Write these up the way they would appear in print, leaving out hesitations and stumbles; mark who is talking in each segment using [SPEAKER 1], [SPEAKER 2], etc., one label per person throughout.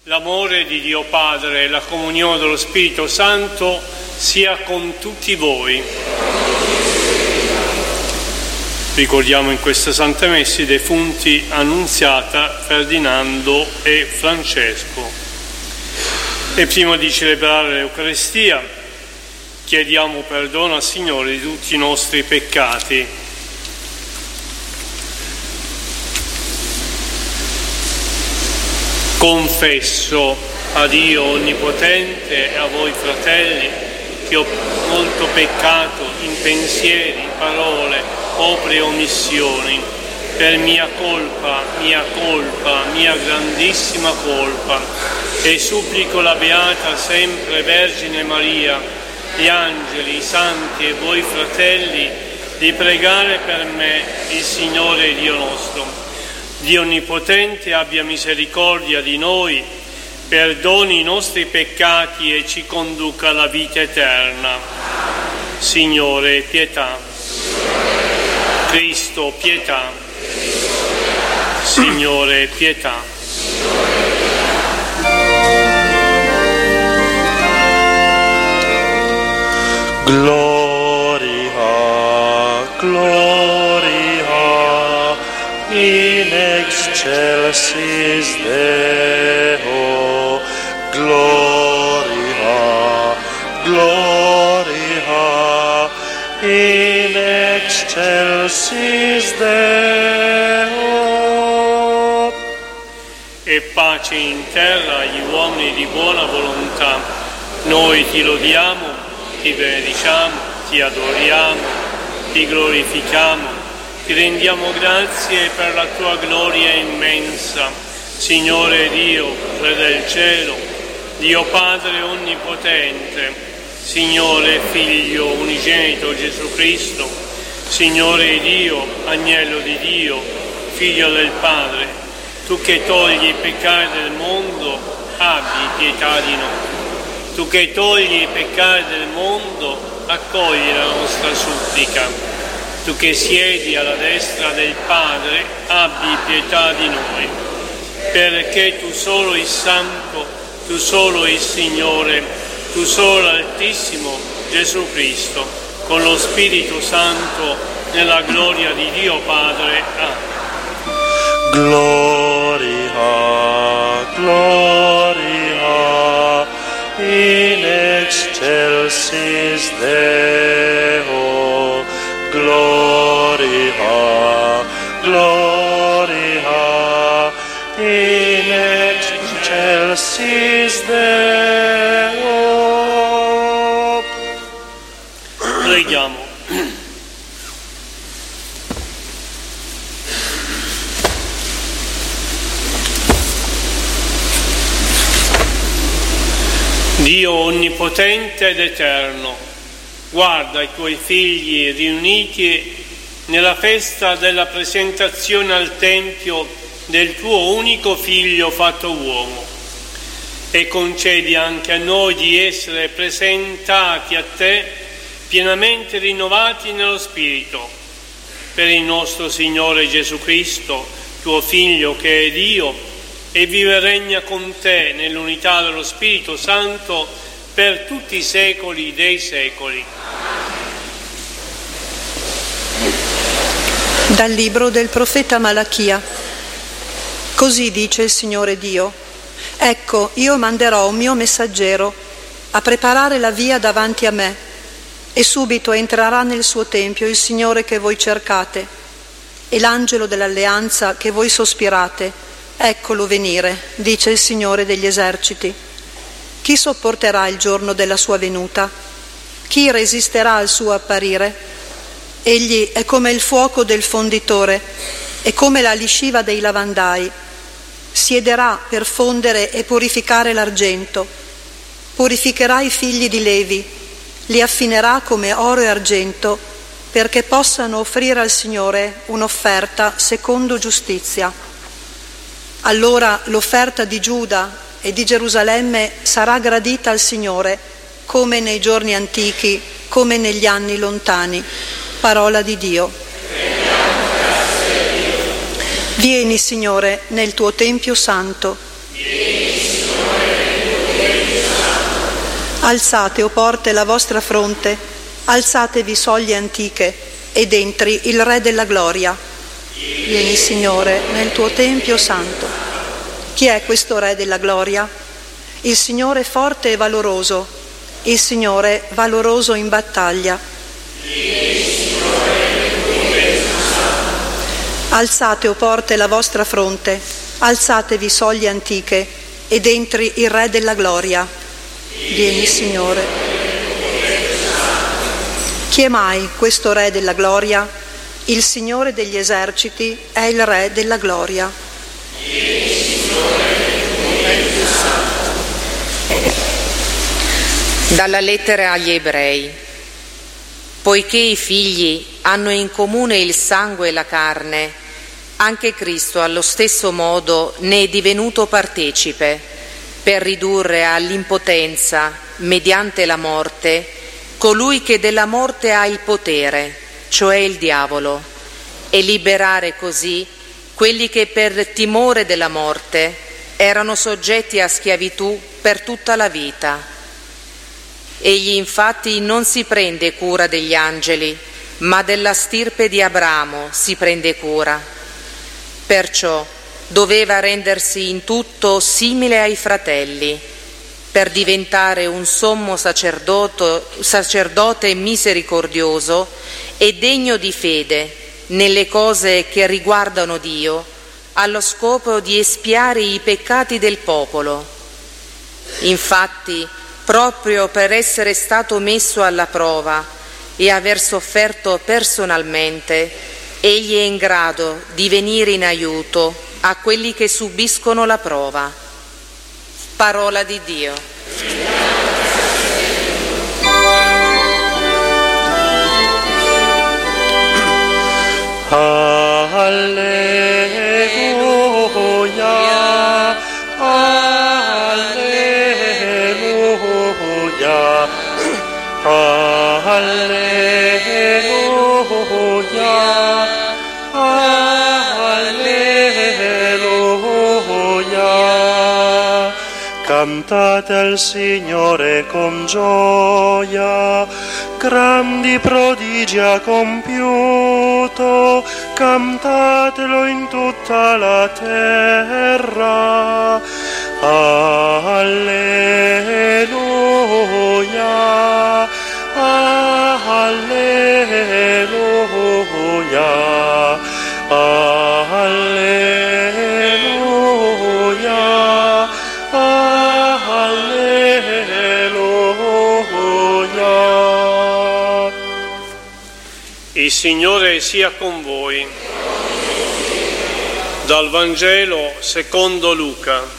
[SPEAKER 1] L'amore di Dio Padre e la comunione dello Spirito Santo sia con tutti voi. Ricordiamo in questa Santa Messa i defunti Annunziata, Ferdinando e Francesco. E prima di celebrare l'Eucaristia chiediamo perdono al Signore di tutti i nostri peccati. Confesso a Dio Onnipotente e a voi fratelli che ho molto peccato in pensieri, parole, opere e omissioni, per mia colpa, mia grandissima colpa, e supplico la Beata sempre Vergine Maria, gli angeli, i santi e voi fratelli di pregare per me il Signore Dio nostro. Dio Onnipotente abbia misericordia di noi, perdoni i nostri peccati e ci conduca alla vita eterna. Signore, pietà. Cristo, pietà. Signore, pietà.
[SPEAKER 2] Gloria, gloria in excelsis Deo, gloria, gloria in excelsis Deo.
[SPEAKER 1] E pace in terra agli uomini di buona volontà. Noi ti lodiamo, ti benediciamo, ti adoriamo, ti glorifichiamo. Ti rendiamo grazie per la tua gloria immensa, Signore Dio, Re del cielo, Dio Padre Onnipotente, Signore Figlio Unigenito Gesù Cristo, Signore Dio, Agnello di Dio, Figlio del Padre, tu che togli i peccati del mondo, abbi pietà di noi. Tu che togli i peccati del mondo, accogli la nostra supplica. Tu che siedi alla destra del Padre, abbi pietà di noi, perché tu solo il Santo, tu solo il Signore, tu solo l'Altissimo Gesù Cristo, con lo Spirito Santo, nella gloria di Dio Padre. Amen.
[SPEAKER 2] Gloria, gloria in excelsis Deo, gloria, gloria in excelsis Deo.
[SPEAKER 1] Preghiamo. Dio onnipotente ed eterno, guarda i tuoi figli riuniti nella festa della presentazione al Tempio del tuo unico Figlio fatto uomo e concedi anche a noi di essere presentati a te pienamente rinnovati nello Spirito. Per il nostro Signore Gesù Cristo, tuo Figlio che è Dio e vive e regna con te nell'unità dello Spirito Santo per tutti i secoli dei secoli.
[SPEAKER 3] Dal libro del profeta Malachia. Così dice il Signore Dio: ecco, io manderò un mio messaggero a preparare la via davanti a me, e subito entrerà nel suo tempio il Signore che voi cercate, e l'angelo dell'alleanza che voi sospirate. Eccolo venire, dice il Signore degli eserciti. Chi sopporterà il giorno della sua venuta? Chi resisterà al suo apparire? Egli è come il fuoco del fonditore e come la lisciva dei lavandai. Siederà per fondere e purificare l'argento. Purificherà i figli di Levi, li affinerà come oro e argento, perché possano offrire al Signore un'offerta secondo giustizia. Allora l'offerta di Giuda e di Gerusalemme sarà gradita al Signore, come nei giorni antichi, come negli anni lontani. Parola di Dio. Vieni, Signore, nel tuo Tempio santo. Alzate, o porte, la vostra fronte, alzatevi soglie antiche, ed entri il Re della gloria. Vieni, Signore, nel tuo Tempio santo. Chi è questo Re della gloria? Il Signore forte e valoroso, il Signore valoroso in battaglia. Alzate, o porte, la vostra fronte, alzatevi soglie antiche, ed entri il Re della gloria. Vieni, Signore. Chi è mai questo Re della gloria? Il Signore degli eserciti è il Re della gloria.
[SPEAKER 4] Dalla lettera agli Ebrei. Poiché i figli hanno in comune il sangue e la carne, anche Cristo allo stesso modo ne è divenuto partecipe, per ridurre all'impotenza, mediante la morte, colui che della morte ha il potere, cioè il diavolo, e liberare così quelli che per timore della morte erano soggetti a schiavitù per tutta la vita. Egli infatti non si prende cura degli angeli, ma della stirpe di Abramo si prende cura. Perciò doveva rendersi in tutto simile ai fratelli, per diventare un sommo sacerdote misericordioso e degno di fede nelle cose che riguardano Dio, allo scopo di espiare i peccati del popolo. Infatti, proprio per essere stato messo alla prova e aver sofferto personalmente, egli è in grado di venire in aiuto a quelli che subiscono la prova. Parola di Dio.
[SPEAKER 2] Alleluia, alleluia, alleluia, alleluia. Cantate al Signore con gioia, grandi prodigi ha compiuto, cantatelo in tutta la terra. Alleluia, alleluia, alleluia, alleluia.
[SPEAKER 1] Il Signore sia con voi. Dal Vangelo secondo Luca.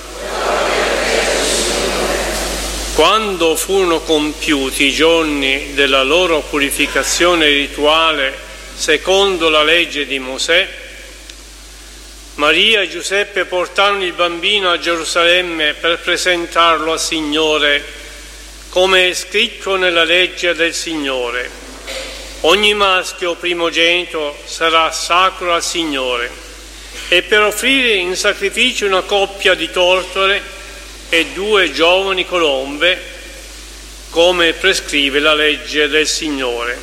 [SPEAKER 1] Quando furono compiuti i giorni della loro purificazione rituale secondo la legge di Mosè, Maria e Giuseppe portarono il bambino a Gerusalemme per presentarlo al Signore, come è scritto nella legge del Signore. Ogni maschio primogenito sarà sacro al Signore, e per offrire in sacrificio una coppia di tortore e 2 giovani colombe, come prescrive la legge del Signore.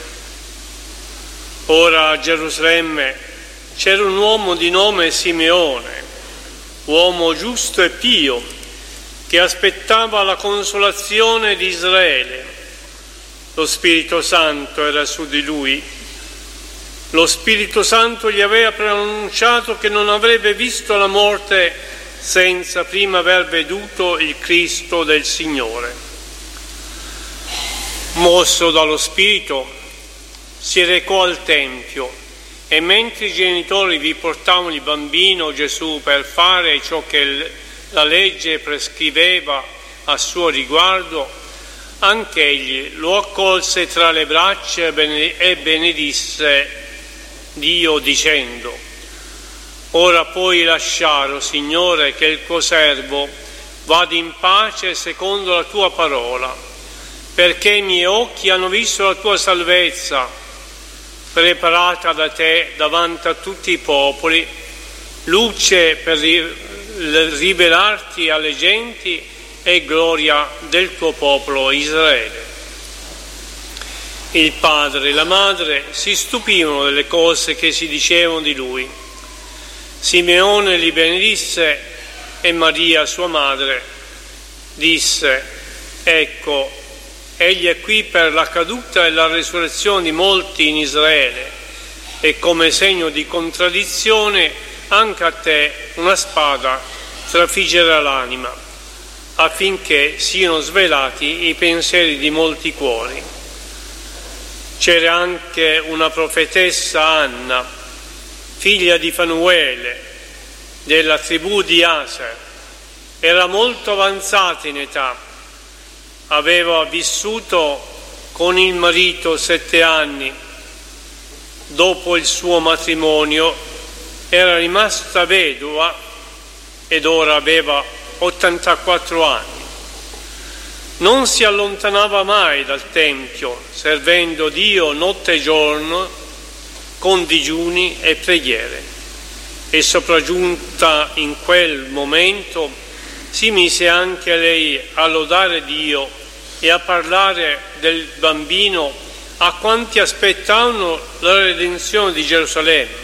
[SPEAKER 1] Ora a Gerusalemme c'era un uomo di nome Simeone, uomo giusto e pio, che aspettava la consolazione di Israele. Lo Spirito Santo era su di lui. Lo Spirito Santo gli aveva preannunciato che non avrebbe visto la morte senza prima aver veduto il Cristo del Signore. Mosso dallo Spirito, si recò al Tempio, e mentre i genitori vi portavano il bambino Gesù per fare ciò che la legge prescriveva a suo riguardo, anch'egli lo accolse tra le braccia e benedisse Dio dicendo: ora puoi lasciare, Signore, che il tuo servo vada in pace secondo la tua parola, perché i miei occhi hanno visto la tua salvezza, preparata da te davanti a tutti i popoli, luce per rivelarti alle genti e gloria del tuo popolo Israele. Il padre e la madre si stupivano delle cose che si dicevano di lui. Simeone li benedisse e Maria, sua madre, disse: ecco, egli è qui per la caduta e la resurrezione di molti in Israele, e come segno di contraddizione anche a te una spada trafiggerà l'anima, affinché siano svelati i pensieri di molti cuori. C'era anche una profetessa Anna, figlia di Fanuele, della tribù di Aser. Era molto avanzata in età, aveva vissuto con il marito 7 anni. Dopo il suo matrimonio era rimasta vedova ed ora aveva 84 anni. Non si allontanava mai dal Tempio, servendo Dio notte e giorno con digiuni e preghiere. E sopraggiunta in quel momento si mise anche lei a lodare Dio e a parlare del bambino a quanti aspettavano la redenzione di Gerusalemme.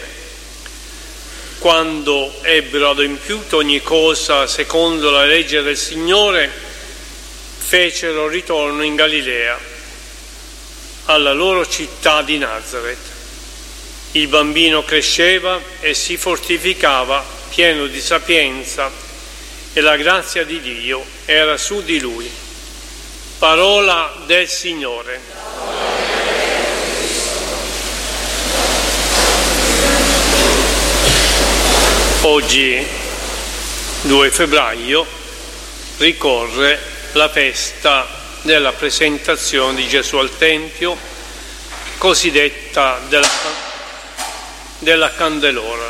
[SPEAKER 1] Quando ebbero adempiuto ogni cosa secondo la legge del Signore, fecero ritorno in Galilea, alla loro città di Nazaret. Il bambino cresceva e si fortificava, pieno di sapienza, e la grazia di Dio era su di lui. Parola del Signore. Oggi, 2 febbraio, ricorre la festa della presentazione di Gesù al Tempio, cosiddetta della Candelora.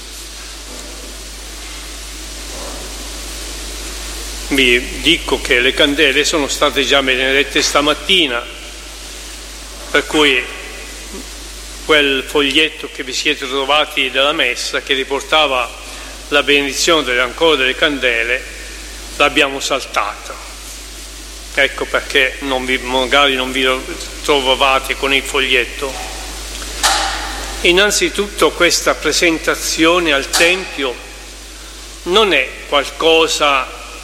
[SPEAKER 1] Vi dico che le candele sono state già benedette stamattina, per cui quel foglietto che vi siete trovati della messa, che riportava la benedizione delle candele, l'abbiamo saltata. Ecco perché magari non vi trovavate con il foglietto. Innanzitutto questa presentazione al Tempio non è qualcosa,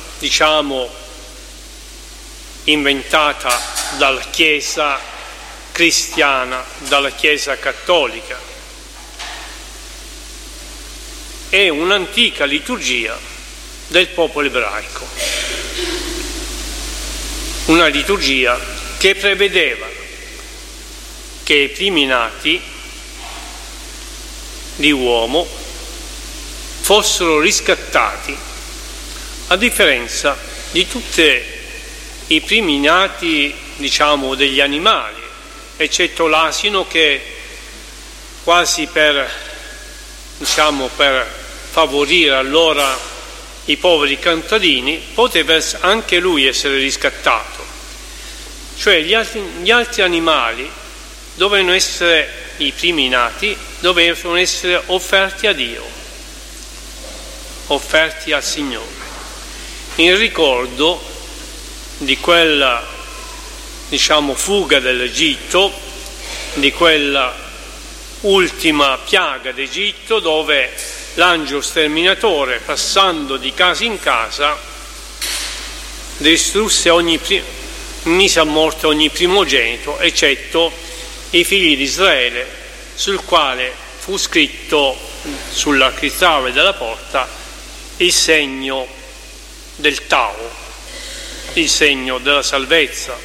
[SPEAKER 1] inventata dalla Chiesa cristiana, dalla Chiesa cattolica. È un'antica liturgia del popolo ebraico. Una liturgia che prevedeva che i primi nati di uomo fossero riscattati, a differenza di tutti i primi nati, degli animali, eccetto l'asino, che quasi per favorire allora i poveri contadini, poteva anche lui essere riscattato. Cioè gli altri animali dovevano essere, i primi nati, dovevano essere offerti a Dio, offerti al Signore, in ricordo di quella, fuga dall'Egitto, di quella ultima piaga d'Egitto, dove l'angelo sterminatore, passando di casa in casa, distrusse mise a morte ogni primogenito, eccetto i figli di Israele, sul quale fu scritto sull'architrave della porta il segno del Tau, il segno della salvezza.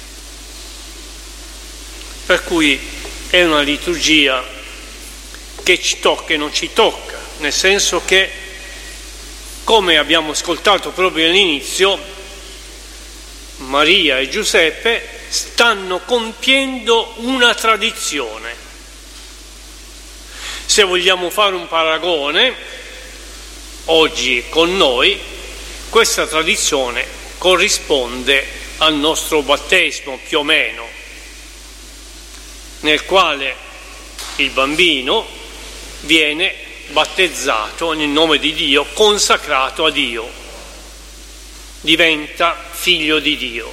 [SPEAKER 1] Per cui è una liturgia che ci tocca e non ci tocca, nel senso che, come abbiamo ascoltato proprio all'inizio, Maria e Giuseppe stanno compiendo una tradizione. Se vogliamo fare un paragone, oggi con noi, questa tradizione corrisponde al nostro battesimo più o meno, nel quale il bambino viene battezzato nel nome di Dio, consacrato a Dio. diventa figlio di Dio.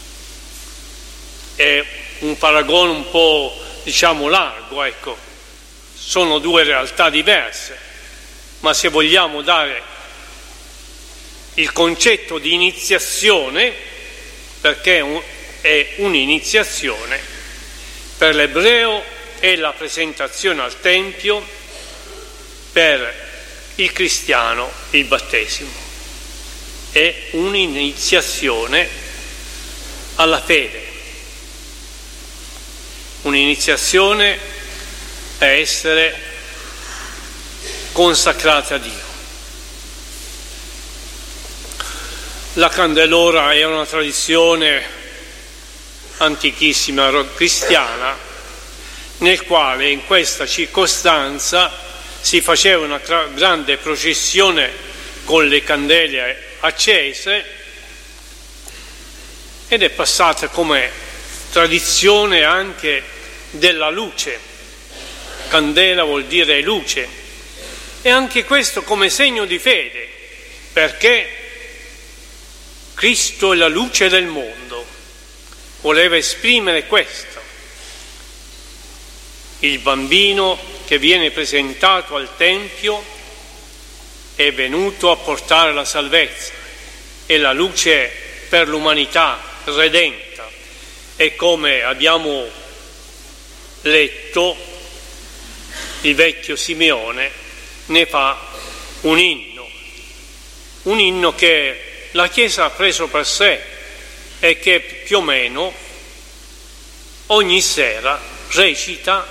[SPEAKER 1] È un paragone un po', largo, ecco. Sono due realtà diverse, ma se vogliamo dare il concetto di iniziazione, perché è un'iniziazione, per l'ebreo è la presentazione al Tempio, per il cristiano il battesimo. È un'iniziazione alla fede, un'iniziazione a essere consacrata a Dio. La candelora è una tradizione antichissima cristiana, nel quale in questa circostanza si faceva una grande processione con le candele accese ed è passata come tradizione anche della luce. Candela vuol dire luce, e anche questo come segno di fede, perché Cristo è la luce del mondo, voleva esprimere questo. Il bambino che viene presentato al Tempio è venuto a portare la salvezza, è la luce per l'umanità redenta, e come abbiamo letto il vecchio Simeone ne fa un inno che la Chiesa ha preso per sé e che più o meno ogni sera recita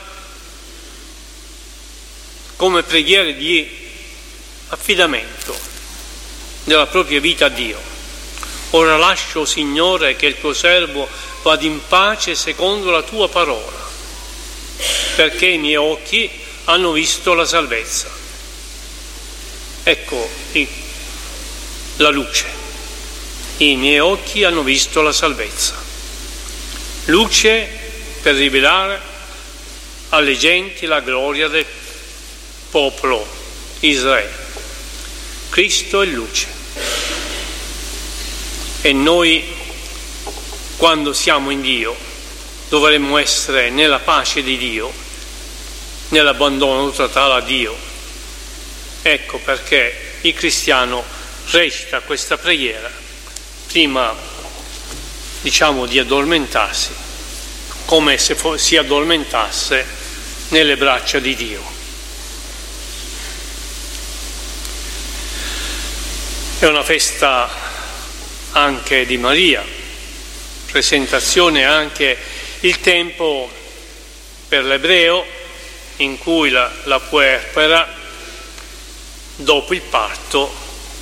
[SPEAKER 1] come preghiere di affidamento della propria vita a Dio. Ora lascio, Signore, che il tuo servo vada in pace secondo la tua parola, perché i miei occhi hanno visto la salvezza. Ecco la luce. I miei occhi hanno visto la salvezza. Luce per rivelare alle genti la gloria del popolo Israele. Cristo è luce. E noi, quando siamo in Dio, dovremmo essere nella pace di Dio, nell'abbandono totale a Dio. Ecco perché il cristiano recita questa preghiera prima, di addormentarsi, come se si addormentasse nelle braccia di Dio. È una festa anche di Maria, presentazione anche il tempo per l'ebreo in cui la puerpera, dopo il parto,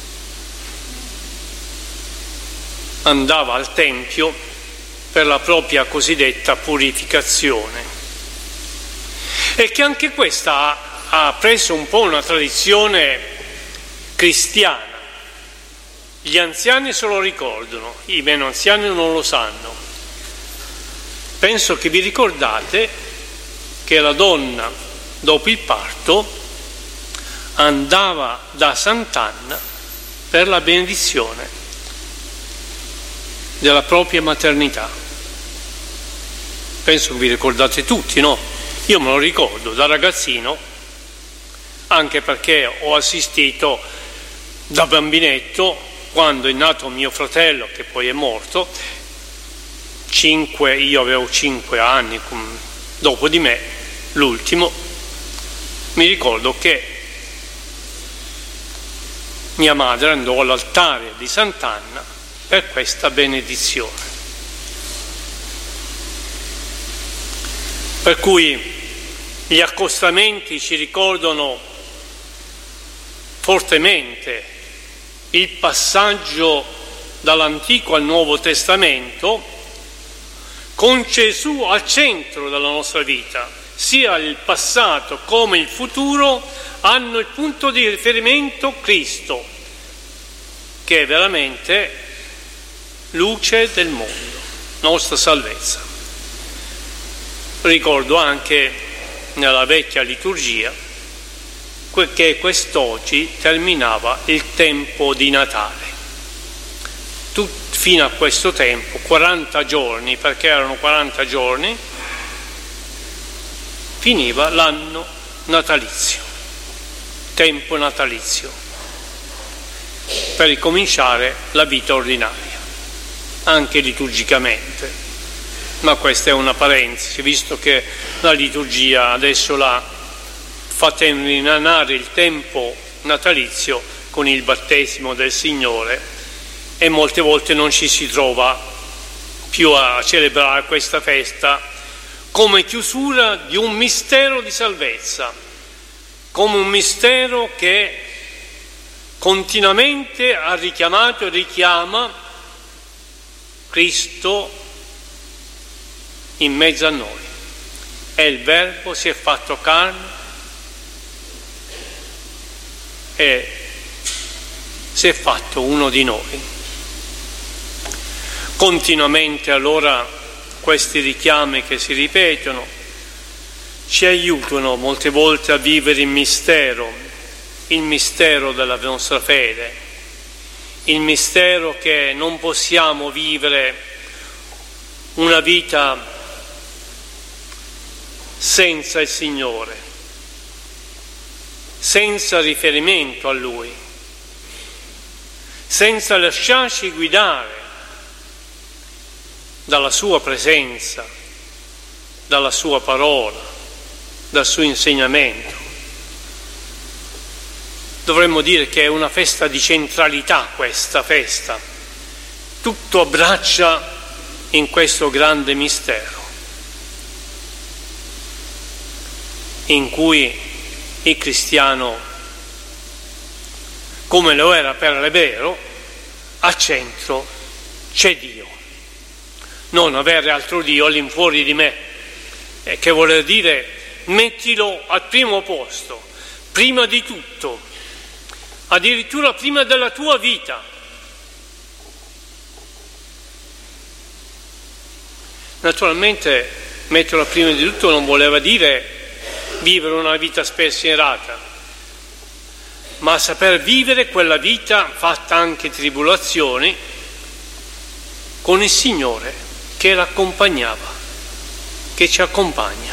[SPEAKER 1] andava al Tempio per la propria cosiddetta purificazione, e che anche questa ha preso un po' una tradizione cristiana. Gli anziani se lo ricordano, i meno anziani non lo sanno. Penso che vi ricordate che la donna, dopo il parto, andava da Sant'Anna per la benedizione della propria maternità. Penso che vi ricordate tutti, no? Io me lo ricordo da ragazzino, anche perché ho assistito da bambinetto, quando è nato mio fratello, che poi è morto, io avevo 5 anni, dopo di me, l'ultimo, mi ricordo che mia madre andò all'altare di Sant'Anna per questa benedizione. Per cui gli accostamenti ci ricordano fortemente il passaggio dall'Antico al Nuovo Testamento, con Gesù al centro della nostra vita. Sia il passato come il futuro hanno il punto di riferimento Cristo, che è veramente luce del mondo, nostra salvezza. Ricordo anche nella vecchia liturgia che quest'oggi terminava il tempo di Natale. fino a questo tempo, 40 giorni, perché erano 40 giorni, finiva l'anno natalizio, tempo natalizio, per ricominciare la vita ordinaria, anche liturgicamente. Ma questa è una parentesi, visto che la liturgia adesso la fa terminare il tempo natalizio con il battesimo del Signore, e molte volte non ci si trova più a celebrare questa festa come chiusura di un mistero di salvezza, come un mistero che continuamente ha richiamato e richiama Cristo in mezzo a noi. E il Verbo si è fatto carne e si è fatto uno di noi. Continuamente allora questi richiami che si ripetono ci aiutano molte volte a vivere il mistero della nostra fede, il mistero che non possiamo vivere una vita senza il Signore, senza riferimento a Lui, senza lasciarci guidare dalla sua presenza, dalla sua parola, dal suo insegnamento. Dovremmo dire che è una festa di centralità, questa festa. Tutto abbraccia in questo grande mistero, in cui il cristiano, come lo era per l'ebreo, al centro c'è Dio. Non avere altro Dio all'infuori di me, che vuol dire mettilo al primo posto, prima di tutto, addirittura prima della tua vita. Naturalmente metterlo prima di tutto non voleva dire vivere una vita spensierata, ma saper vivere quella vita fatta anche tribolazioni con il Signore che l'accompagnava, che ci accompagna.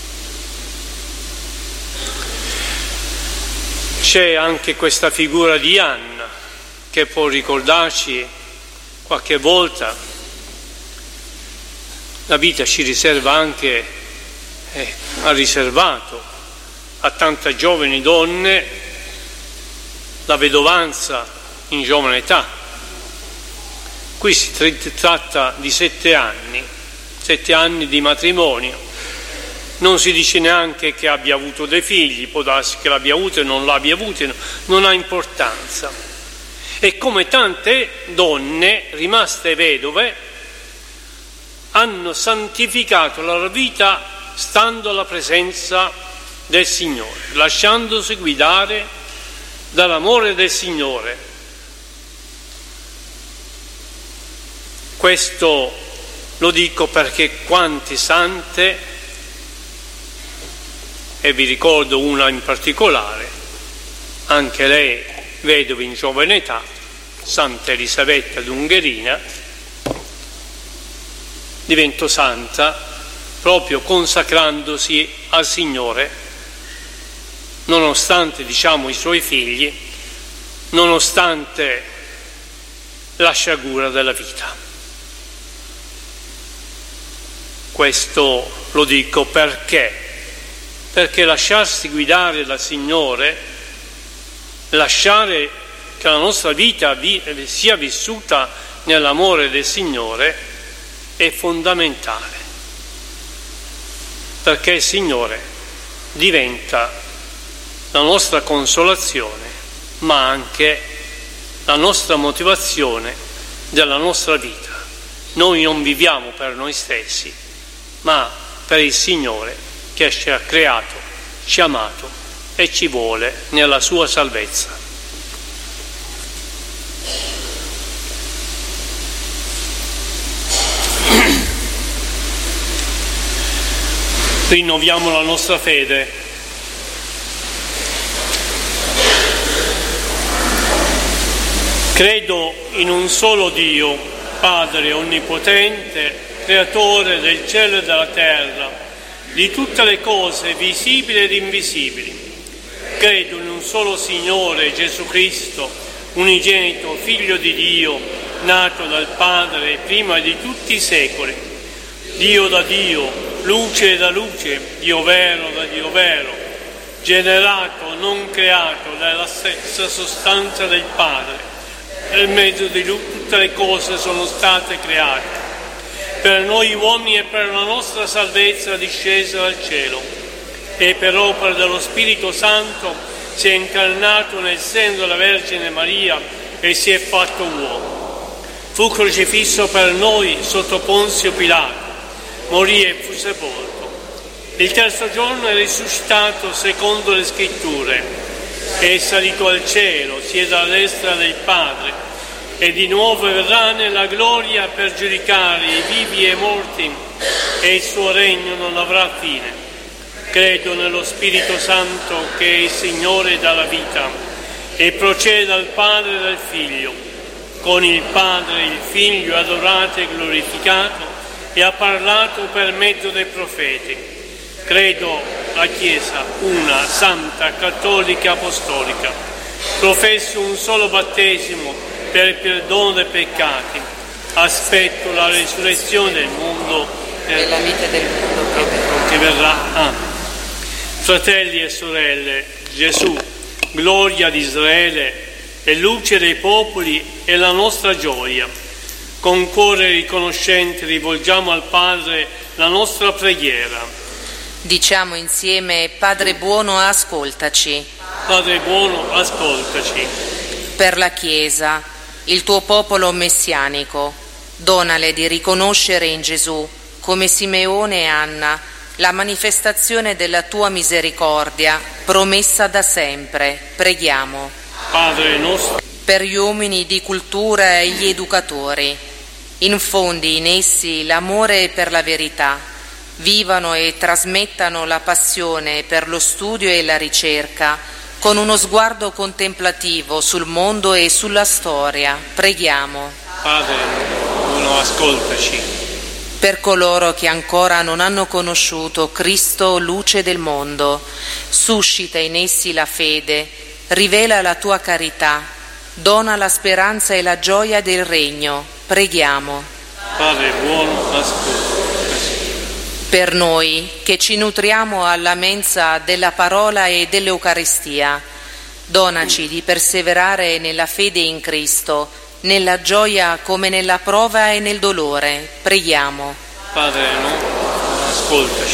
[SPEAKER 1] C'è anche questa figura di Anna che può ricordarci qualche volta. La vita ci riserva anche, ha riservato a tante giovani donne la vedovanza in giovane età. Qui si tratta di 7 anni di matrimonio. Non si dice neanche che abbia avuto dei figli, può darsi che l'abbia avuto e non l'abbia avuto, non ha importanza. E come tante donne rimaste vedove hanno santificato la loro vita stando alla presenza del Signore, lasciandosi guidare dall'amore del Signore. Questo lo dico perché quante sante, e vi ricordo una in particolare, anche lei vedova in giovane età, Santa Elisabetta d'Ungherina, diventò santa proprio consacrandosi al Signore, nonostante, i suoi figli, nonostante la sciagura della vita. Questo lo dico perché lasciarsi guidare dal Signore, lasciare che la nostra vita sia vissuta nell'amore del Signore è fondamentale, perché il Signore diventa la nostra consolazione, ma anche la nostra motivazione della nostra vita. Noi non viviamo per noi stessi, ma per il Signore che ci ha creato, ci ha amato e ci vuole nella sua salvezza. Rinnoviamo la nostra fede. Credo in un solo Dio, Padre onnipotente, creatore del cielo e della terra, di tutte le cose visibili ed invisibili. Credo in un solo Signore, Gesù Cristo, unigenito, Figlio di Dio, nato dal Padre prima di tutti i secoli, Dio da Dio, luce da luce, Dio vero da Dio vero, generato, non creato, dalla stessa sostanza del Padre. Per mezzo di Lui tutte le cose sono state create. Per noi uomini e per la nostra salvezza discese dal cielo, e per opera dello Spirito Santo si è incarnato nel seno della Vergine Maria e si è fatto uomo. Fu crocifisso per noi sotto Ponzio Pilato, morì e fu sepolto. Il terzo giorno è risuscitato secondo le Scritture, è salito al cielo, siede alla destra del Padre, e di nuovo verrà nella gloria per giudicare i vivi e i morti, e il suo regno non avrà fine. Credo nello Spirito Santo che è il Signore dalla vita e procede dal Padre e dal Figlio. Con il Padre e il Figlio è adorato e glorificato e ha parlato per mezzo dei profeti. Credo la Chiesa, una, santa, cattolica, apostolica. Professo un solo battesimo per il perdono dei peccati. Aspetto la risurrezione del mondo
[SPEAKER 4] e la vita del mondo
[SPEAKER 1] che verrà. Amen. Fratelli e sorelle, Gesù, gloria di Israele e luce dei popoli, è la nostra gioia. Con cuore riconoscente rivolgiamo al Padre la nostra preghiera.
[SPEAKER 4] Diciamo insieme: Padre buono, ascoltaci.
[SPEAKER 1] Padre buono, ascoltaci.
[SPEAKER 4] Per la Chiesa, il tuo popolo messianico, donale di riconoscere in Gesù, come Simeone e Anna, la manifestazione della tua misericordia, promessa da sempre. Preghiamo.
[SPEAKER 1] Padre nostro.
[SPEAKER 4] Per gli uomini di cultura e gli educatori, infondi in essi l'amore per la verità, vivano e trasmettano la passione per lo studio e la ricerca, con uno sguardo contemplativo sul mondo e sulla storia. Preghiamo.
[SPEAKER 1] Padre, ascoltaci.
[SPEAKER 4] Per coloro che ancora non hanno conosciuto Cristo, luce del mondo, suscita in essi la fede, rivela la tua carità, dona la speranza e la gioia del regno. Preghiamo.
[SPEAKER 1] Padre buono, ascoltaci.
[SPEAKER 4] Per noi che ci nutriamo alla mensa della parola e dell'Eucaristia, donaci di perseverare nella fede in Cristo, nella gioia come nella prova e nel dolore. Preghiamo.
[SPEAKER 1] Padre, ascoltaci.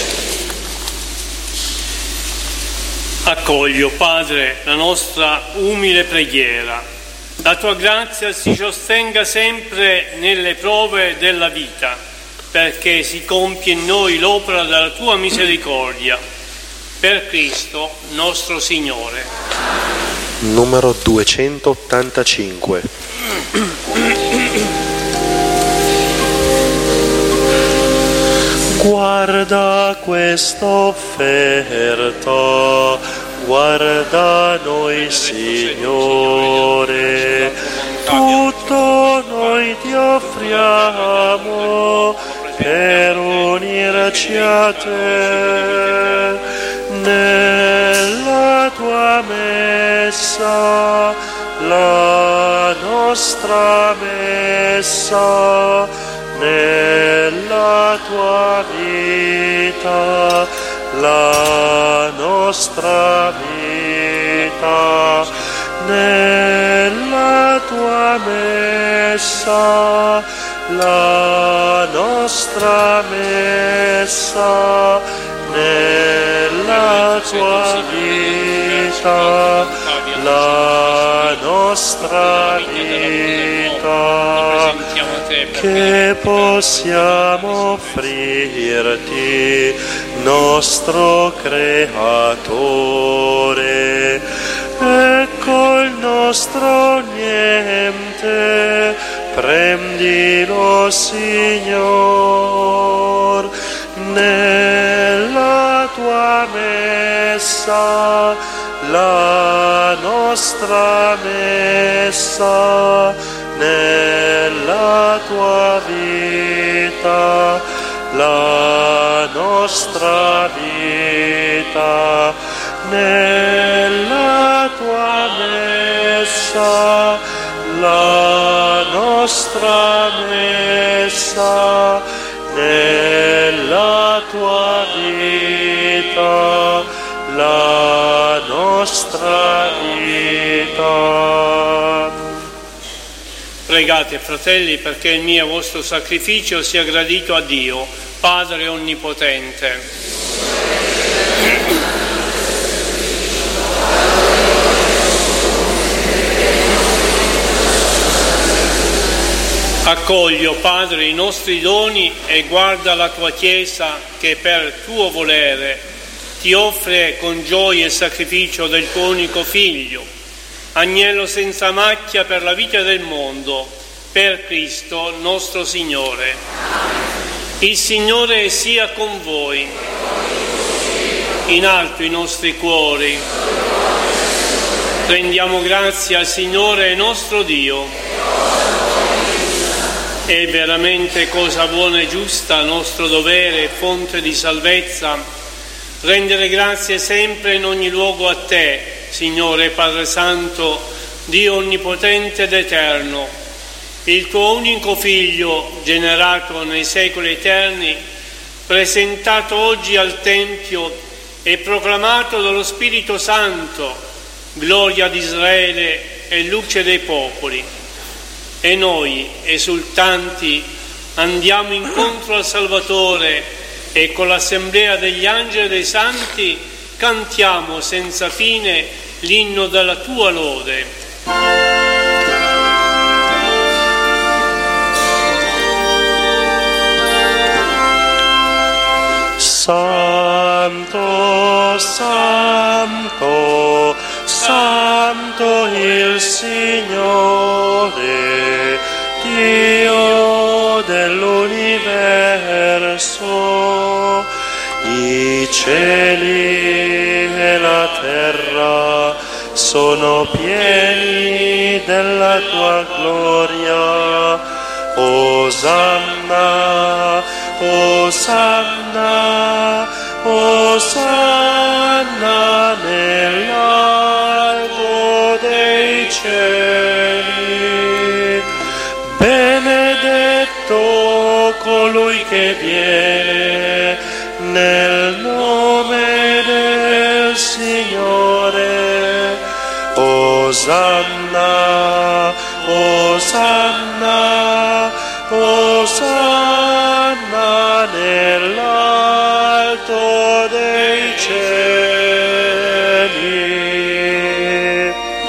[SPEAKER 1] Accoglio, Padre, la nostra umile preghiera. La tua grazia si sostenga sempre nelle prove della vita, perché si compie in noi l'opera della tua misericordia. Per Cristo nostro Signore.
[SPEAKER 5] Numero 285.
[SPEAKER 2] Guarda questa offerta, guarda noi Signore, tutto noi ti offriamo per unirci a te nella tua messa, la nostra messa, nella tua vita, la nostra vita, nella tua messa, la nostra messa, nella tua vita, la nostra vita, che possiamo offrirti, nostro Creatore. Ecco il nostro niente, prendilo, Signor, nella tua messa, la nostra messa, nella tua nostra vita, la nostra vita, nella tua messa, la nostra messa, nella tua vita, la nostra vita.
[SPEAKER 1] Pregate, fratelli, perché il mio e vostro sacrificio sia gradito a Dio, Padre Onnipotente. Accogli, o Padre, i nostri doni e guarda la tua Chiesa che per tuo volere ti offre con gioia il sacrificio del tuo unico Figlio, agnello senza macchia per la vita del mondo, per Cristo nostro Signore. Il Signore sia con voi. In alto i nostri cuori. Rendiamo grazie al Signore nostro Dio. È veramente cosa buona e giusta, nostro dovere, fonte di salvezza, rendere grazie sempre in ogni luogo a Te, Signore Padre Santo, Dio Onnipotente ed Eterno, il Tuo unico Figlio, generato nei secoli eterni, presentato oggi al Tempio e proclamato dallo Spirito Santo, gloria di Israele e luce dei popoli. E noi, esultanti, andiamo incontro al Salvatore e con l'assemblea degli angeli e dei santi cantiamo senza fine l'inno della Tua lode.
[SPEAKER 2] Santo, Santo, Santo il Signore, Dio dell'universo, i cieli e la terra sono pieni della tua gloria. Osanna, Osanna, Osanna nell'alto dei cieli. Benedetto colui che viene nel nome del Signore. Osanna, Osanna, Osanna nell'alto dei cieli.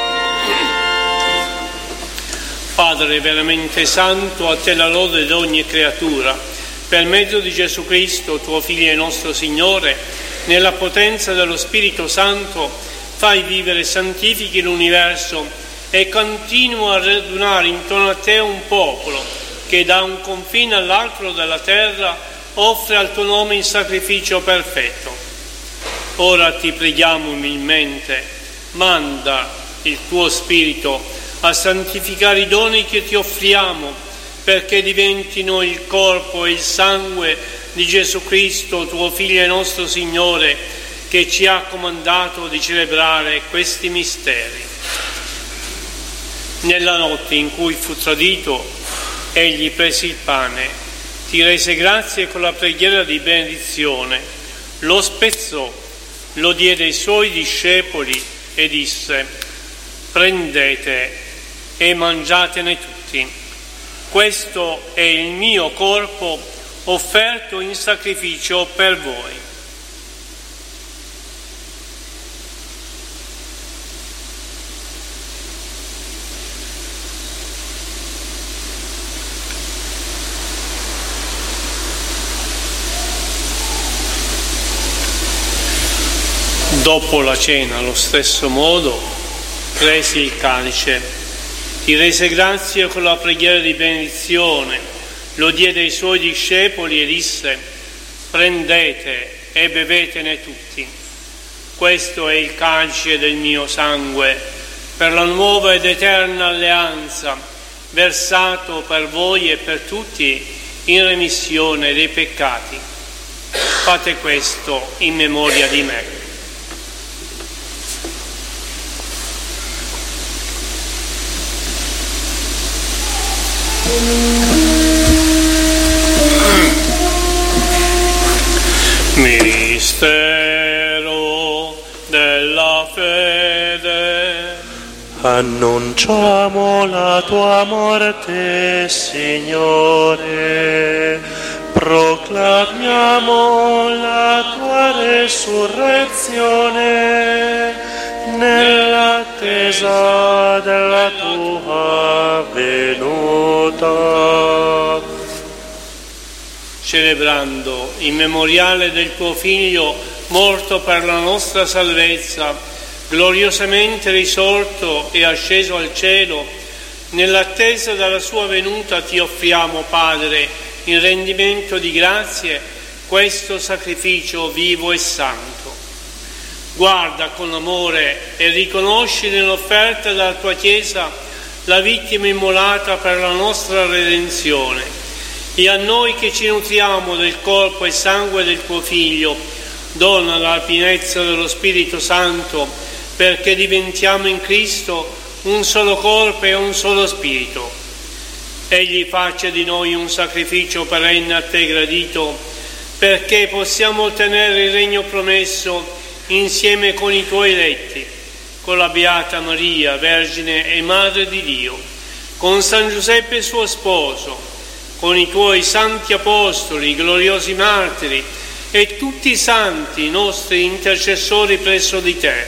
[SPEAKER 1] Padre veramente santo, a Te la lode di ogni creatura, per mezzo di Gesù Cristo, Tuo Figlio e nostro Signore, nella potenza dello Spirito Santo, fai vivere e santifichi l'universo e continua a radunare intorno a Te un popolo che da un confine all'altro della terra offre al Tuo nome il sacrificio perfetto. Ora ti preghiamo umilmente, manda il Tuo Spirito a santificare i doni che Ti offriamo, perché diventino il corpo e il sangue di Gesù Cristo, Tuo Figlio e nostro Signore, che ci ha comandato di celebrare questi misteri. Nella notte in cui fu tradito, egli prese il pane, ti rese grazie con la preghiera di benedizione, lo spezzò, lo diede ai Suoi discepoli e disse: prendete e mangiatene tutti. Questo è il mio corpo offerto in sacrificio per voi. Dopo la cena, allo stesso modo, prese il calice, ti rese grazie con la preghiera di benedizione, lo diede ai Suoi discepoli e disse: prendete e bevetene tutti. Questo è il calice del mio sangue, per la nuova ed eterna alleanza, versato per voi e per tutti in remissione dei peccati. Fate questo in memoria di me. Mistero della fede.
[SPEAKER 2] Annunciamo la tua morte, Signore, proclamiamo la tua resurrezione nell'attesa della tua venuta.
[SPEAKER 1] Celebrando il memoriale del tuo Figlio morto per la nostra salvezza, gloriosamente risorto e asceso al cielo, nell'attesa della sua venuta ti offriamo, Padre, in rendimento di grazie, questo sacrificio vivo e santo. Guarda con amore e riconosci nell'offerta della tua Chiesa la vittima immolata per la nostra redenzione. E a noi che ci nutriamo del corpo e sangue del tuo Figlio, dona la pienezza dello Spirito Santo, perché diventiamo in Cristo un solo corpo e un solo Spirito. Egli faccia di noi un sacrificio perenne a te gradito, perché possiamo ottenere il regno promesso insieme con i tuoi eletti, con la Beata Maria, Vergine e Madre di Dio, con San Giuseppe suo sposo, con i tuoi santi apostoli, gloriosi martiri e tutti i santi nostri intercessori presso di te.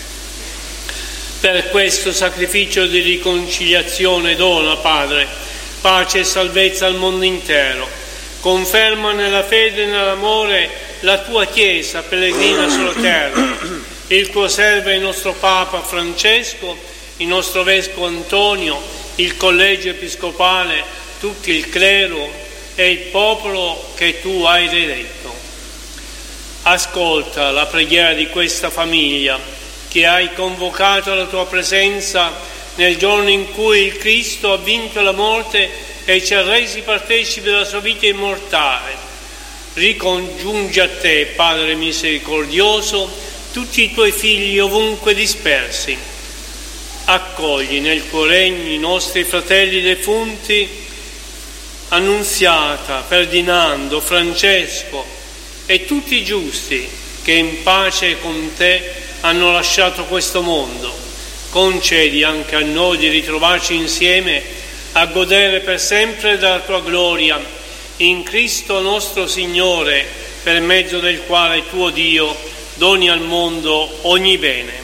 [SPEAKER 1] Per questo sacrificio di riconciliazione dona, Padre, pace e salvezza al mondo intero. Conferma nella fede e nell'amore la tua Chiesa pellegrina sulla terra, il tuo servo e il nostro Papa Francesco, il nostro Vescovo Antonio, il Collegio Episcopale, tutto il clero e il popolo che tu hai eletto. Ascolta la preghiera di questa famiglia che hai convocato alla tua presenza nel giorno in cui il Cristo ha vinto la morte e ci ha resi partecipi della sua vita immortale. Ricongiungi a te, Padre misericordioso, tutti i tuoi figli ovunque dispersi. Accogli nel tuo regno i nostri fratelli defunti, Annunziata, Ferdinando, Francesco e tutti i giusti che in pace con te hanno lasciato questo mondo. Concedi anche a noi di ritrovarci insieme a godere per sempre della tua gloria in Cristo nostro Signore, per mezzo del quale tuo Dio doni al mondo ogni bene.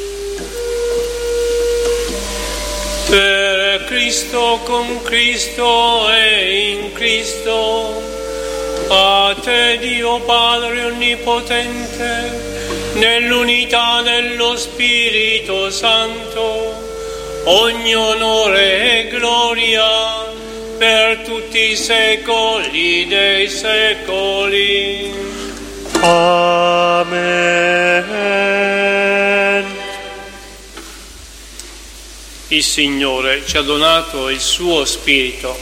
[SPEAKER 1] Per Cristo, con Cristo e in Cristo, a te Dio Padre Onnipotente, nell'unità dello Spirito Santo, ogni onore e gloria per tutti i secoli dei secoli.
[SPEAKER 2] Amen.
[SPEAKER 1] Il Signore ci ha donato il suo Spirito.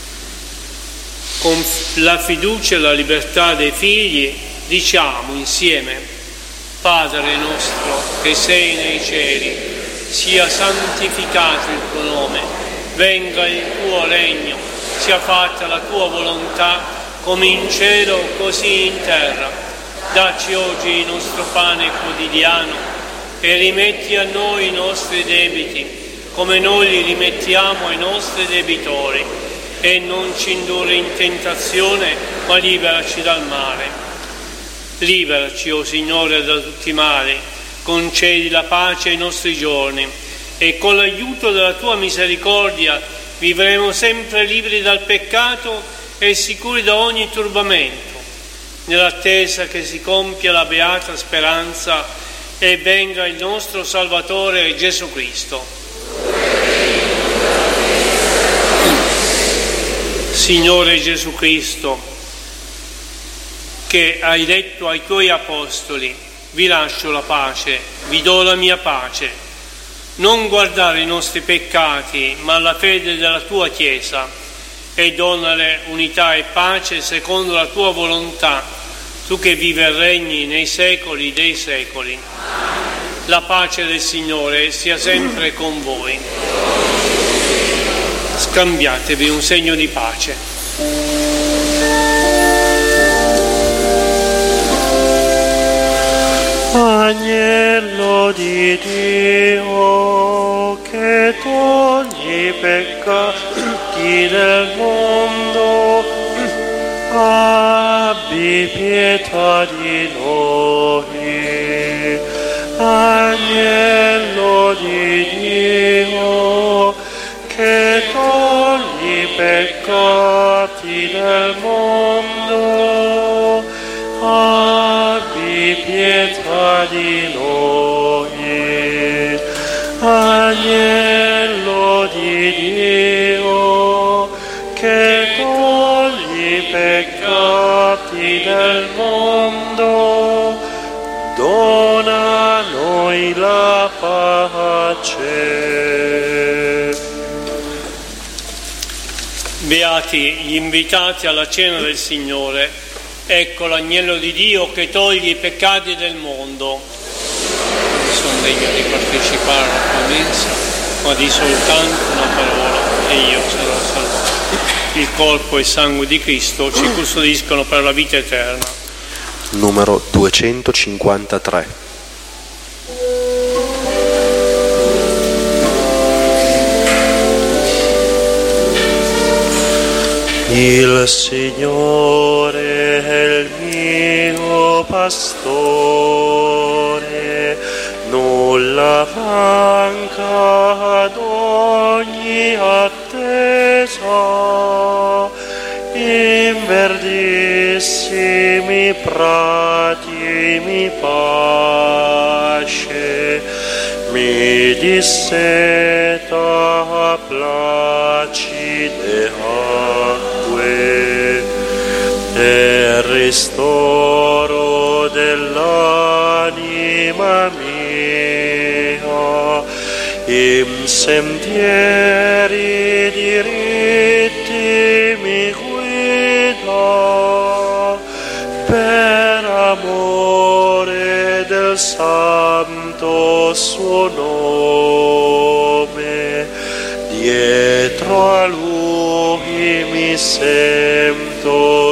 [SPEAKER 1] Con la fiducia e la libertà dei figli diciamo insieme: Padre nostro che sei nei cieli, sia santificato il tuo nome, venga il tuo regno, sia fatta la tua volontà come in cielo così in terra. Dacci oggi il nostro pane quotidiano e rimetti a noi i nostri debiti come noi li rimettiamo ai nostri debitori, e non ci indurre in tentazione, ma liberaci dal male. Liberaci, o Signore, da tutti i mali, concedi la pace ai nostri giorni, e con l'aiuto della tua misericordia vivremo sempre liberi dal peccato e sicuri da ogni turbamento, nell'attesa che si compia la beata speranza e venga il nostro Salvatore Gesù Cristo. Signore Gesù Cristo, che hai detto ai tuoi apostoli: vi lascio la pace, vi do la mia pace. Non guardare i nostri peccati, ma la fede della tua Chiesa, e donale unità e pace secondo la tua volontà, tu che vivi e regni nei secoli dei secoli. La pace del Signore sia sempre con voi. Scambiatevi un segno di pace.
[SPEAKER 2] Agnello di Dio, che togli i peccati del mondo, abbi pietà di noi. Agnello di Dio, che togli i peccati del mondo, abbi pietà di noi. Agnello di Dio, che togli i peccati del mondo, dona a noi la pace.
[SPEAKER 1] Beati gli invitati alla cena del Signore. Ecco l'agnello di Dio che toglie i peccati del mondo. Non sono degno di partecipare alla mensa, ma di soltanto una parola e io sarò salvato. Il corpo e il sangue di Cristo ci custodiscono per la vita eterna.
[SPEAKER 5] Numero 253.
[SPEAKER 2] Il Signore è il mio pastore, nulla manca ad ogni attesa. In verdissimi prati mi pasce, mi disseta a placide acque, e ristoro dell'anima mia, in sentieri diritti mi guida, per amore del santo suo nome. Dietro a lui mi sento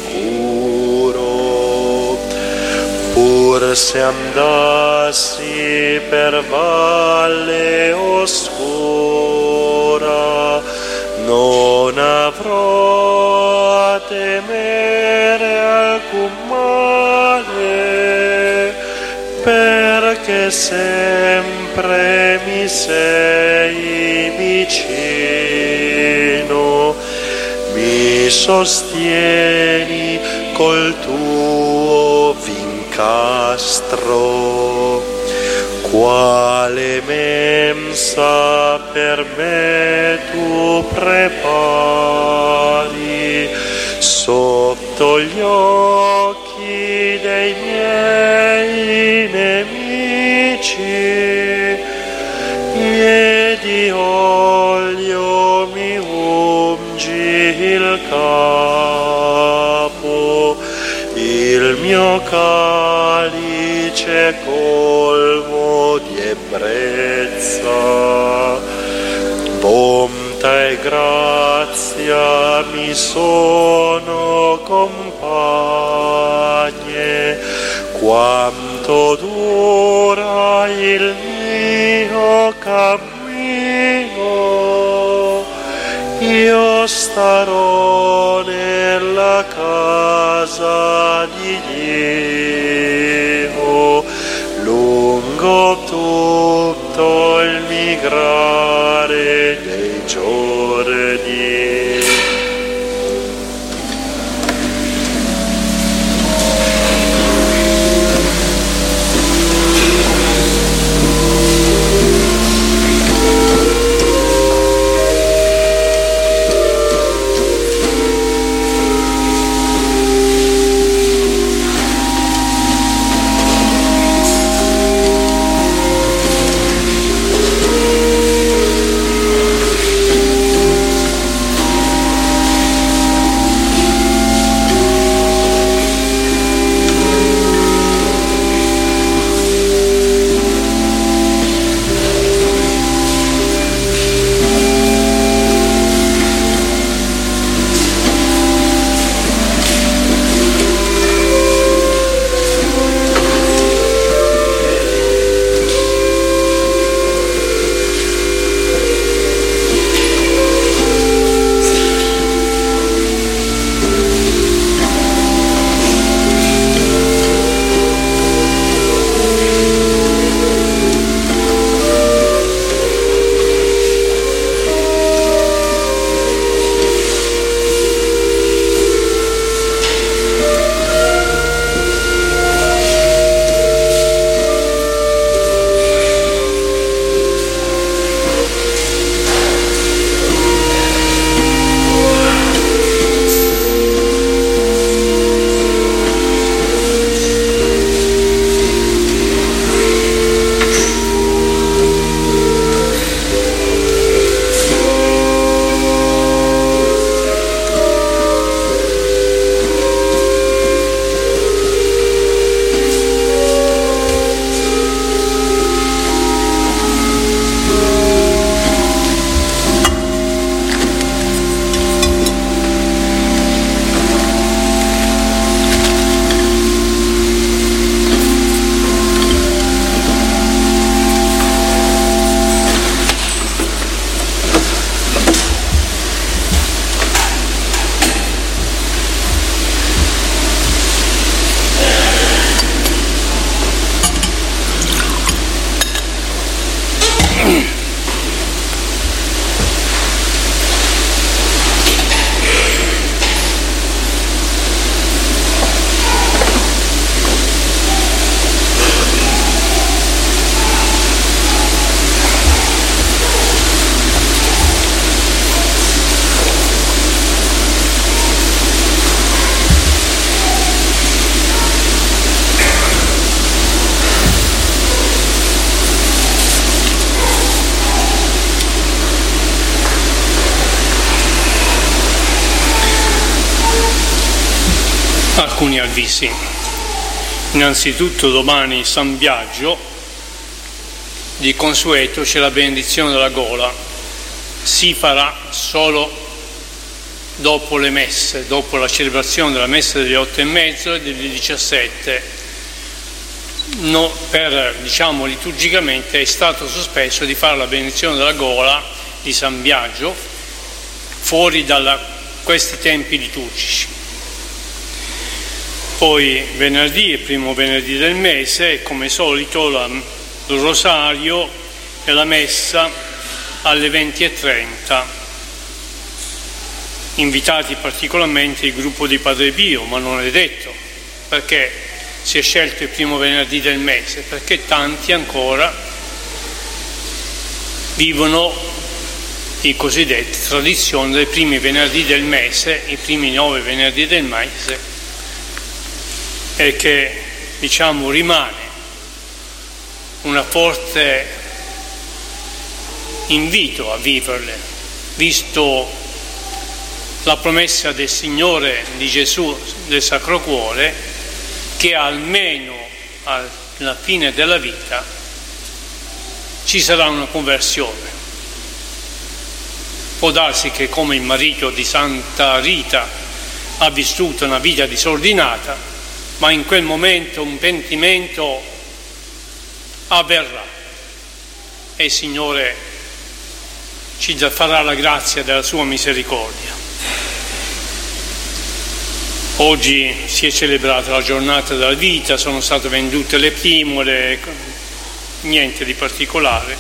[SPEAKER 2] sicuro, pur se andassi per valle oscura, non avrò a temere alcun male, perché sempre mi sei vicino, mi sostieni col tuo vincastro. Quale mensa per me tu prepari sotto gli occhi dei miei nemici, e di olio mi ungi il capo, il mio calice colmo di ebbrezza. Bontà e grazia mi sono compagne, quanto dura il mio cammino. Io starò nella casa di Dio lungo tutto il migrare dei giorni.
[SPEAKER 1] alcuni avvisi. Innanzitutto domani San Biagio, di consueto c'è la benedizione della gola, si farà solo dopo le messe, dopo la celebrazione della messa delle 8:30 e delle 17. No, liturgicamente è stato sospeso di fare la benedizione della gola di San Biagio fuori da questi tempi liturgici. Poi venerdì, il primo venerdì del mese, come solito il rosario e la messa alle 20:30. Invitati particolarmente il gruppo di Padre Pio, ma non è detto perché si è scelto il primo venerdì del mese, perché tanti ancora vivono i cosiddetti tradizioni dei primi venerdì del mese, i primi 9 venerdì del mese, e che rimane una forte invito a viverle, visto la promessa del Signore di Gesù del Sacro Cuore che almeno alla fine della vita ci sarà una conversione. Può darsi che come il marito di Santa Rita ha vissuto una vita disordinata, ma in quel momento un pentimento avverrà e il Signore ci farà la grazia della sua misericordia. Oggi si è celebrata la giornata della vita, sono state vendute le primule, niente di particolare.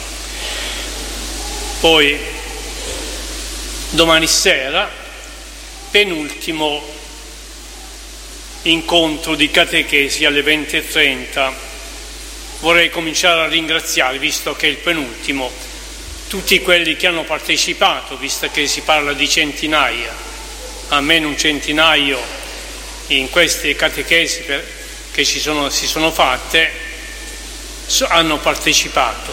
[SPEAKER 1] Poi domani sera, penultimo incontro di catechesi alle 20:30. Vorrei cominciare a ringraziare, visto che è il penultimo, tutti quelli che hanno partecipato, visto che si parla di centinaia, almeno un centinaio in queste catechesi che si sono fatte hanno partecipato.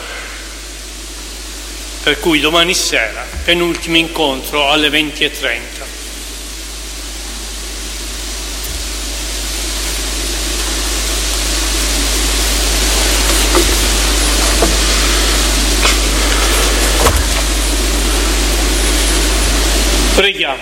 [SPEAKER 1] Per cui domani sera, penultimo incontro alle 20:30. Preghiamo.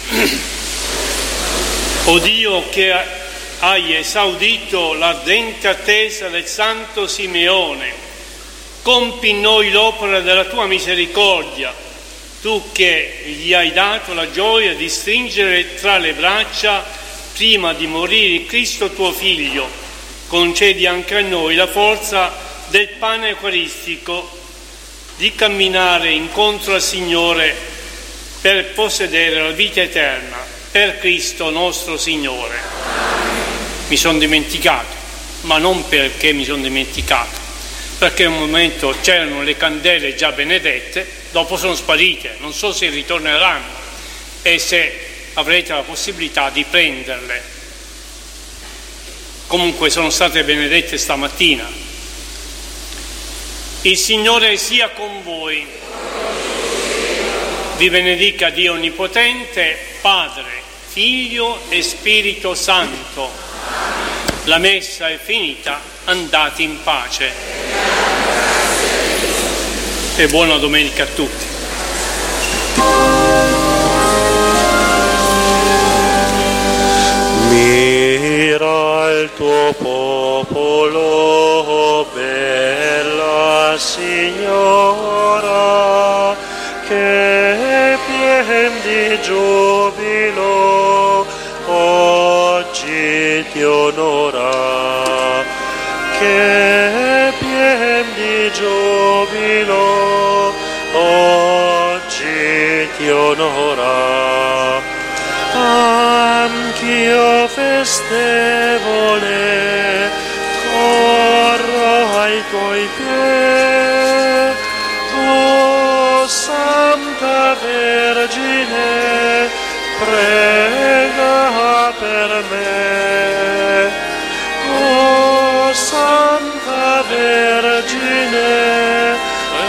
[SPEAKER 1] O Dio, che hai esaudito l'ardente attesa del Santo Simeone, compi in noi l'opera della tua misericordia, tu che gli hai dato la gioia di stringere tra le braccia prima di morire Cristo tuo Figlio, concedi anche a noi la forza del pane eucaristico di camminare incontro al Signore per possedere la vita eterna, per Cristo nostro Signore. Mi sono dimenticato, ma non perché mi sono dimenticato, perché in un momento c'erano le candele già benedette, dopo sono sparite, non so se ritorneranno e se avrete la possibilità di prenderle. Comunque sono state benedette stamattina. Il Signore sia con voi. Vi benedica Dio Onnipotente, Padre, Figlio e Spirito Santo. La messa è finita, andate in pace. E buona domenica a tutti.
[SPEAKER 2] Mira il tuo popolo, bella Signora, che pien di giubilo oggi ti onora, che pien di giubilo oggi ti onora. Anch'io festevole corro ai tuoi piedi, o Santa Vergine, prega per me. O Santa Vergine,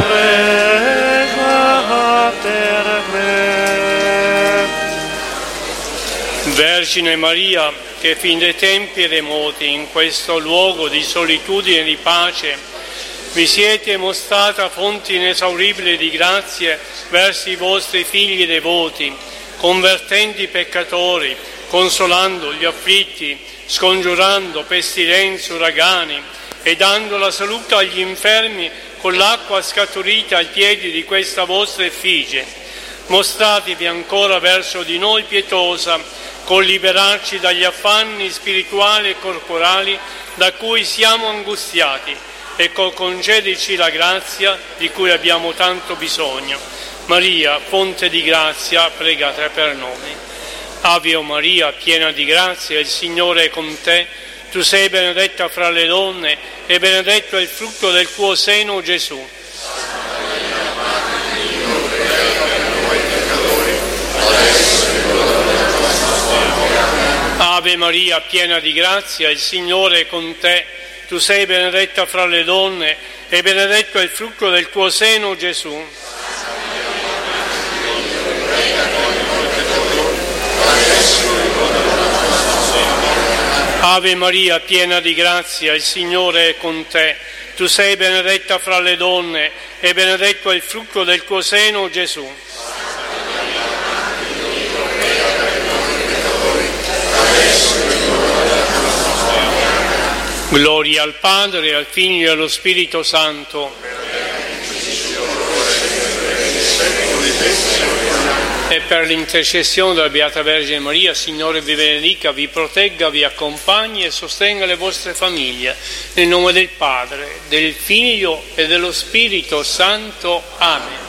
[SPEAKER 2] prega per me.
[SPEAKER 1] Vergine Maria, che fin dai tempi remoti in questo luogo di solitudine e di pace vi siete mostrata fonte inesauribile di grazie verso i vostri figli devoti, convertendo i peccatori, consolando gli afflitti, scongiurando pestilenze, uragani e dando la salute agli infermi con l'acqua scaturita ai piedi di questa vostra effigie. Mostratevi ancora verso di noi pietosa, col liberarci dagli affanni spirituali e corporali da cui siamo angustiati e col concederci la grazia di cui abbiamo tanto bisogno. Maria, fonte di grazia, pregate per noi. Ave Maria, piena di grazia, il Signore è con te. Tu sei benedetta fra le donne e benedetto è il frutto del tuo seno, Gesù. Ave Maria, piena di grazia, il Signore è con te. Tu sei benedetta fra le donne e benedetto è il frutto del tuo seno, Gesù. Ave Maria, piena di grazia, il Signore è con te. Tu sei benedetta fra le donne e benedetto è il frutto del tuo seno, Gesù. Gloria al Padre, al Figlio e allo Spirito Santo. E per l'intercessione della Beata Vergine Maria, Signore vi benedica, vi protegga, vi accompagni e sostenga le vostre famiglie. Nel nome del Padre, del Figlio e dello Spirito Santo. Amen.